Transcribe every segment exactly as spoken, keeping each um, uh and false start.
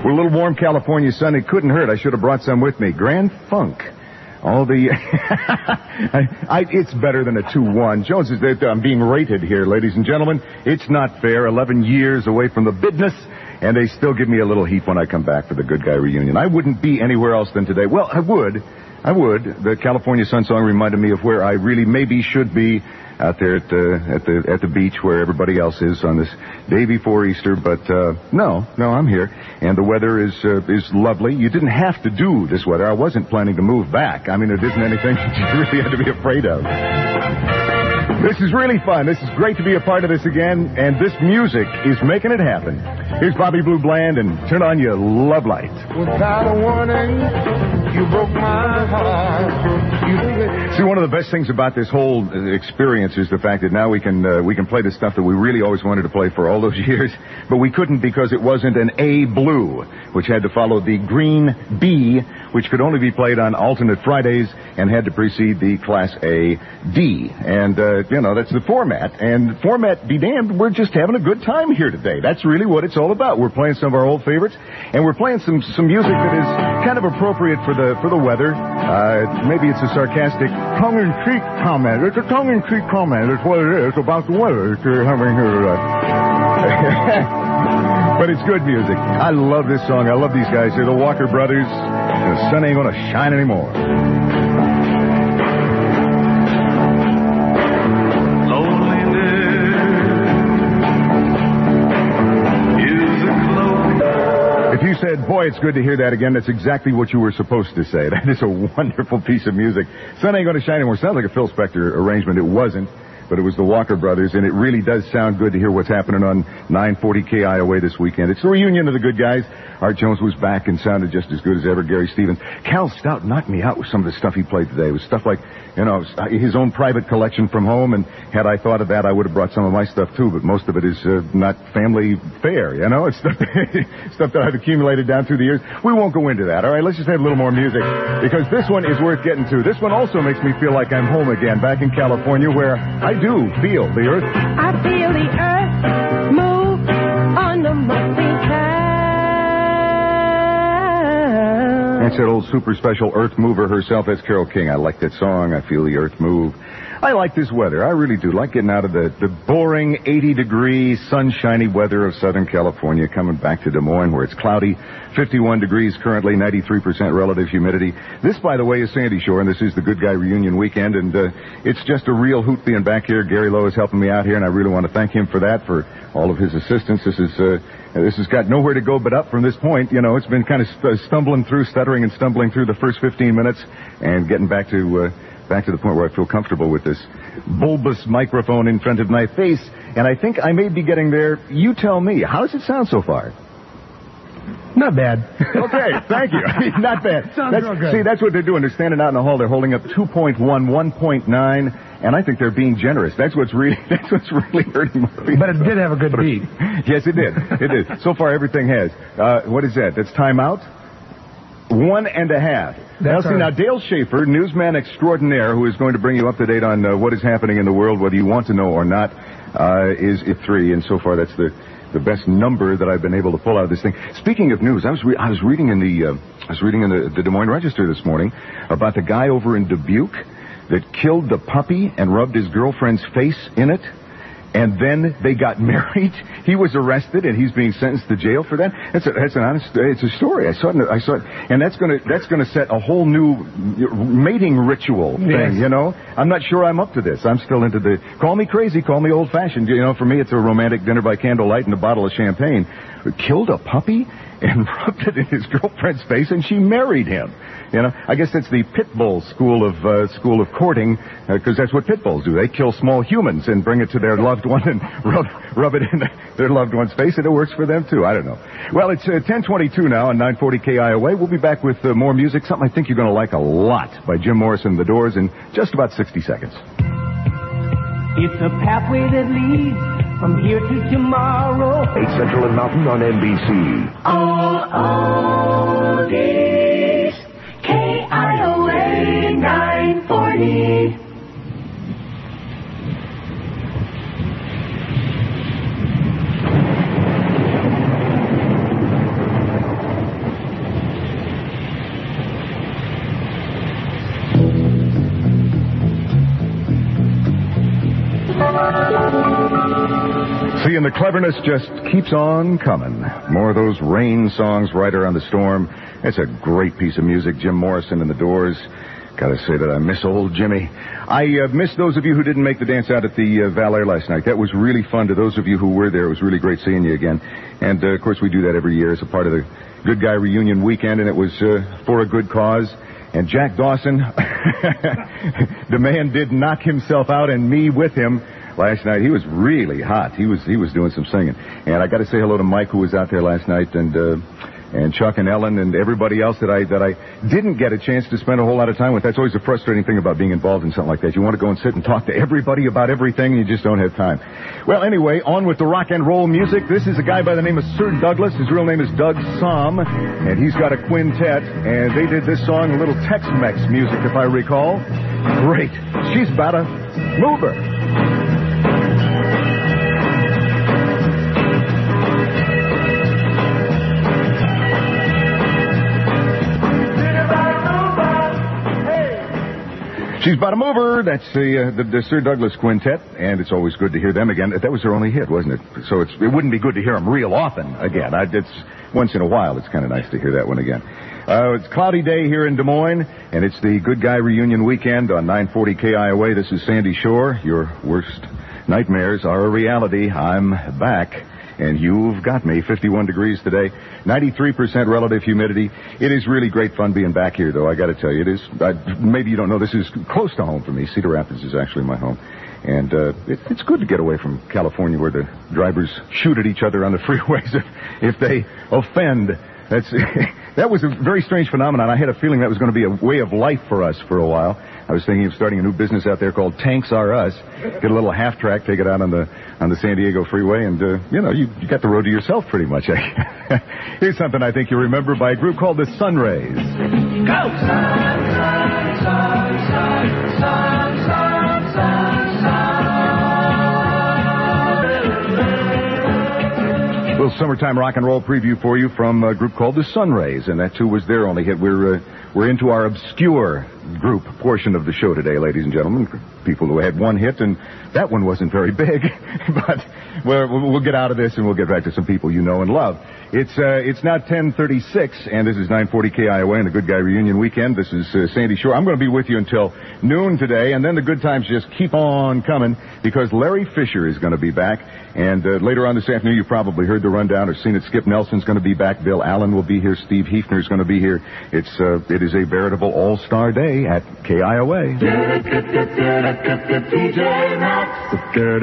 With a little warm California sun, it couldn't hurt. I should have brought some with me. Grand Funk. All the... I, I, it's better than a two one. Jones is that I'm being rated here, ladies and gentlemen. It's not fair. eleven years away from the business, and they still give me a little heat when I come back for the Good Guy reunion. I wouldn't be anywhere else than today. Well, I would. I would. The California Sun song reminded me of where I really maybe should be, out there at the at the at the beach where everybody else is on this day before Easter. But uh, no, no, I'm here, and the weather is uh, is lovely. You didn't have to do this weather. I wasn't planning to move back. I mean, it isn't anything you really had to be afraid of. This is really fun. This is great to be a part of this again, and this music is making it happen. Here's Bobby Blue Bland, and turn on your love light. Without a warning, you broke my heart. You See, one of the best things about this whole experience is the fact that now we can uh, we can play the stuff that we really always wanted to play for all those years, but we couldn't because it wasn't an A Blue, which had to follow the green B, which could only be played on alternate Fridays and had to precede the Class A D. And, uh, you know, that's the format. And format be damned, we're just having a good time here today. That's really what it's all about. We're playing some of our old favorites, and we're playing some, some music that is kind of appropriate for the for the weather. Uh, maybe it's a sarcastic tongue-in-cheek comment. It's a tongue-in-cheek comment. It's what it is about the weather that you're having here today. But it's good music. I love this song. I love these guys. They're the Walker Brothers. The sun ain't gonna shine anymore. If you said, boy, it's good to hear that again, that's exactly what you were supposed to say. That is a wonderful piece of music. Sun ain't gonna shine anymore. Sounds like a Phil Spector arrangement. It wasn't. But it was the Walker Brothers, and it really does sound good to hear what's happening on nine forty K I O A this weekend. It's the reunion of the good guys. Art Jones was back and sounded just as good as ever. Gary Stevens. Cal Stout knocked me out with some of the stuff he played today. It was stuff like, you know, his own private collection from home, and had I thought of that, I would have brought some of my stuff too, but most of it is uh, not family fair, you know? It's stuff, stuff that I've accumulated down through the years. We won't go into that, all right? Let's just have a little more music, because this one is worth getting to. This one also makes me feel like I'm home again, back in California, where I do feel the earth. I feel the earth move under my feet. That's that old super special earth mover herself. That's Carole King. I like that song. I feel the earth move. I like this weather. I really do. Like getting out of the, the boring eighty-degree, sunshiny weather of Southern California, coming back to Des Moines, where it's cloudy, fifty-one degrees currently, ninety-three percent relative humidity. This, by the way, is Sandy Shore, and this is the Good Guy Reunion weekend, and uh, it's just a real hoot being back here. Gary Lowe is helping me out here, and I really want to thank him for that, for all of his assistance. This is... Uh, This has got nowhere to go but up from this point. You know, it's been kind of st- stumbling through, stuttering and stumbling through the first fifteen minutes, and getting back to uh, back to the point where I feel comfortable with this bulbous microphone in front of my face. And I think I may be getting there. You tell me. How does it sound so far? Not bad. Okay, thank you. Not bad. Sounds that's, real good. See, that's what they're doing. They're standing out in the hall. They're holding up two point one, one point nine, and I think they're being generous. That's what's really that's what's really hurting my feelings. But it did have a good beat. Yes, it did. It did. So far, everything has. Uh, what is that? That's timeout? One and a half. Now, see, now, Dale Schaefer, newsman extraordinaire, who is going to bring you up to date on uh, what is happening in the world, whether you want to know or not, uh, is at three, and so far that's the... the best number that I've been able to pull out of this thing. Speaking of news, I was re- I was reading in the uh, I was reading in the, the Des Moines Register this morning about the guy over in Dubuque that killed the puppy and rubbed his girlfriend's face in it, and then they got married. He was arrested and he's being sentenced to jail for that. That's a, that's an honest. It's a story. I saw it. I saw it, and that's gonna that's gonna set a whole new mating ritual thing. Yes. You know, I'm not sure I'm up to this. I'm still into the call me crazy, call me old fashioned. You know, for me it's a romantic dinner by candlelight and a bottle of champagne. Killed a puppy and rubbed it in his girlfriend's face, and she married him. You know, I guess that's the pit bull school of uh, school of courting, because uh, that's what pit bulls do. They kill small humans and bring it to their loved one and rub, rub it in their loved one's face, and it works for them too. I don't know. Well, it's uh, ten twenty-two now on nine forty K I O A. We'll be back with uh, more music, something I think you're going to like a lot, by Jim Morrison and the Doors, in just about sixty seconds. It's a pathway that leads from here to tomorrow. eight Central and Mountain on N B C. All oldies. K I O A nine forty. creativity and the cleverness just keeps on coming. More of those rain songs right around the storm. It's a great piece of music. Jim Morrison and the Doors. Gotta say that I miss old Jimmy. I uh, miss those of you who didn't make the dance out at the uh, Valère last night. That was really fun. To those of you who were there, it was really great seeing you again. And, uh, of course, we do that every year as a part of the Good Guy Reunion Weekend, and it was uh, for a good cause. And Jack Dawson, the man did knock himself out, and me with him last night. He was really hot. He was he was doing some singing. And I got to say hello to Mike, who was out there last night, and uh, and Chuck and Ellen and everybody else that I that I didn't get a chance to spend a whole lot of time with. That's always a frustrating thing about being involved in something like that. You want to go and sit and talk to everybody about everything, and you just don't have time. Well, anyway, on with the rock and roll music. This is a guy by the name of Sir Douglas. His real name is Doug Somm, and he's got a quintet, and they did this song, a little Tex-Mex music, if I recall. Great. She's about a mover. She's About a Mover. That's the, uh, the the Sir Douglas Quintet, and it's always good to hear them again. That was their only hit, wasn't it? So it's, it wouldn't be good to hear them real often again. I, it's once in a while. It's kind of nice to hear that one again. Uh, it's a cloudy day here in Des Moines, and it's the Good Guy Reunion Weekend on nine forty K I O A. This is Sandy Shore. Your worst nightmares are a reality. I'm back. And you've got me. fifty-one degrees today, ninety-three percent relative humidity. It is really great fun being back here, though. I got to tell you, it is. I, maybe you don't know, this is close to home for me. Cedar Rapids is actually my home. And uh, it, it's good to get away from California, where the drivers shoot at each other on the freeways if, if they offend. That's that was a very strange phenomenon. I had a feeling that was going to be a way of life for us for a while. I was thinking of starting a new business out there called Tanks R Us. Get a little half track, take it out on the on the San Diego freeway, and uh, you know you, you got the road to yourself pretty much. Here's something I think you remember by a group called the Sunrays. Go! Sun, sun, sun, sun, sun, sun, sun, sun. A little summertime rock and roll preview for you from a group called the Sunrays, and that too was their only hit. We're uh, we're into our obscure group portion of the show today, ladies and gentlemen. People who had one hit, and that one wasn't very big, but we'll, we'll get out of this and we'll get back to some people you know and love. It's uh, it's now ten thirty-six, and this is nine forty K I O A and the Good Guy Reunion Weekend. This is uh, Sandy Shore. I'm going to be with you until noon today, and then the good times just keep on coming because Larry Fisher is going to be back. And uh, later on this afternoon, you probably heard the rundown or seen it. Skip Nelson's going to be back. Bill Allen will be here. Steve Hefner is going to be here. It's uh, it is a veritable all-star day at K I O A. T J Maxx.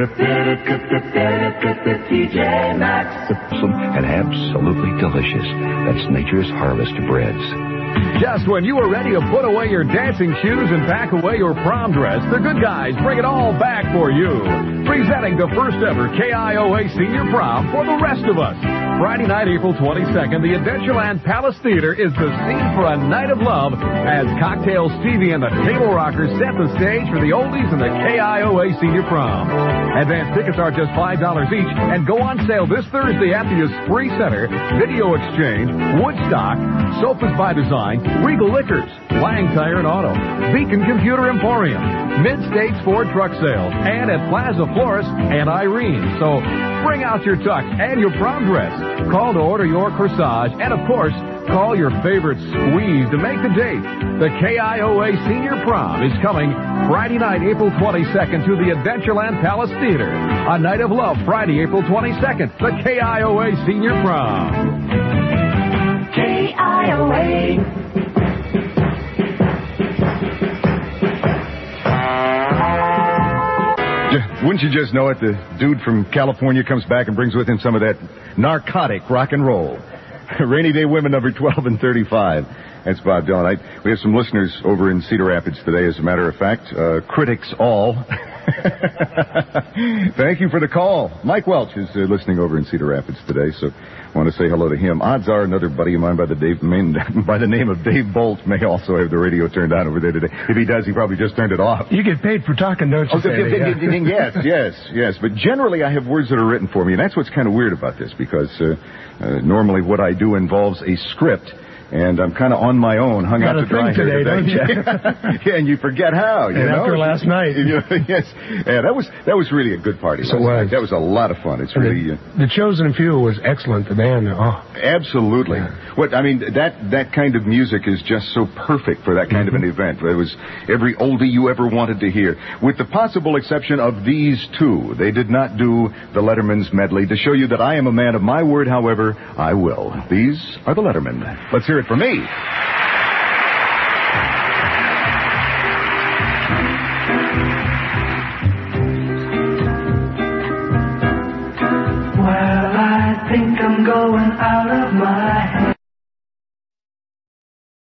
T J Maxx. And absolutely delicious. That's Nature's Harvest Breads. Just when you are ready to put away your dancing shoes and pack away your prom dress, the good guys bring it all back for you. Presenting the first ever K I O A Senior Prom for the rest of us. Friday night, April twenty-second, the Adventureland Palace Theater is the scene for a night of love as Cocktail Stevie and the Table Rockers set the stage for the oldies and the K I O A Senior Prom. Advance tickets are just five dollars each and go on sale this Thursday at the Esprit Center, Video Exchange, Woodstock, Sofas by Design, Regal Liquors, Lang Tire and Auto, Beacon Computer Emporium, Mid-States Ford Truck Sales, and at Plaza Florist and Irene. So bring out your tux and your prom dress. Call to order your corsage, and of course, call your favorite squeeze to make the date. The K I O A Senior Prom is coming Friday night, April twenty-second to the Adventureland Palace Theater. A night of love, Friday, April twenty-second, the K I O A Senior Prom. K I O A. Wouldn't you just know it? The dude from California comes back and brings with him some of that narcotic rock and roll. Rainy Day Women, number twelve and thirty-five. That's Bob Dylan. I, we have some listeners over in Cedar Rapids today, as a matter of fact. Uh, critics all. Thank you for the call. Mike Welch is uh, listening over in Cedar Rapids today, so I want to say hello to him. Odds are another buddy of mine by the, Dave, main, by the name of Dave Bolt may also have the radio turned on over there today. If he does, he probably just turned it off. You get paid for talking, don't you? Oh, Sandy, yeah. Yes, yes, yes. But generally, I have words that are written for me, and that's what's kind of weird about this, because uh, uh, normally what I do involves a script. And I'm kind of on my own, hung Got out a to dry thing here today, don't you? Yeah, and you forget how. You And know? after last night. Yes. Yeah, that was that was really a good party. So last was. night. That was a lot of fun. It's And really. the, Uh, the Chosen Few was excellent. The band. Oh. Absolutely. What I mean, that that kind of music is just so perfect for that kind Mm-hmm. of an event. It was every oldie you ever wanted to hear, with the possible exception of these two. They did not do the Letterman's medley. To show you that I am a man of my word, however, I will. These are the Lettermen. Let's hear it for me.